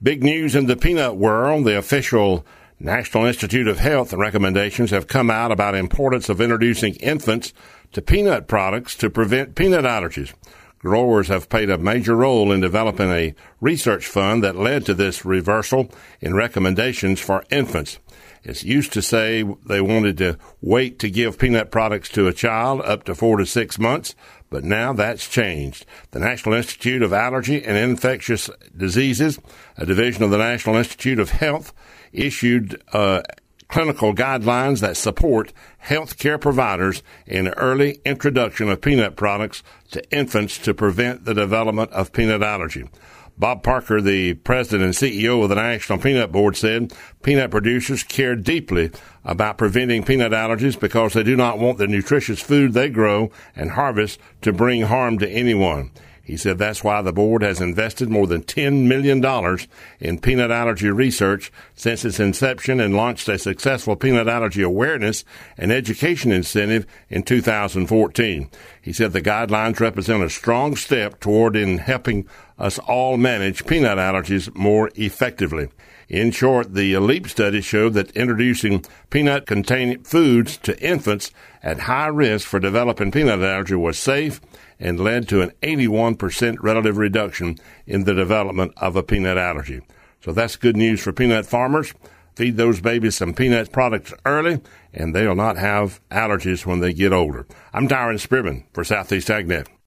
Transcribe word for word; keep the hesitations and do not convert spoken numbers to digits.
Big news in the peanut world. The official National Institute of Health recommendations have come out about the importance of introducing infants to peanut products to prevent peanut allergies. Growers have played a major role in developing a research fund that led to this reversal in recommendations for infants. It used to say they wanted to wait to give peanut products to a child up to four to six months, but now that's changed. The National Institute of Allergy and Infectious Diseases, a division of the National Institute of Health, issued uh, clinical guidelines that support health care providers in early introduction of peanut products to infants to prevent the development of peanut allergy. Bob Parker, the president and C E O of the National Peanut Board, said peanut producers care deeply about preventing peanut allergies because they do not want the nutritious food they grow and harvest to bring harm to anyone. He said that's why the board has invested more than ten million dollars in peanut allergy research since its inception and launched a successful peanut allergy awareness and education incentive in two thousand fourteen. He said the guidelines represent a strong step toward in helping us all manage peanut allergies more effectively. In short, the LEAP study showed that introducing peanut-containing foods to infants at high risk for developing peanut allergy was safe and led to an eighty-one percent relative reduction in the development of a peanut allergy. So that's good news for peanut farmers. Feed those babies some peanut products early, and they'll not have allergies when they get older. I'm Darren Spearman for Southeast AgNet.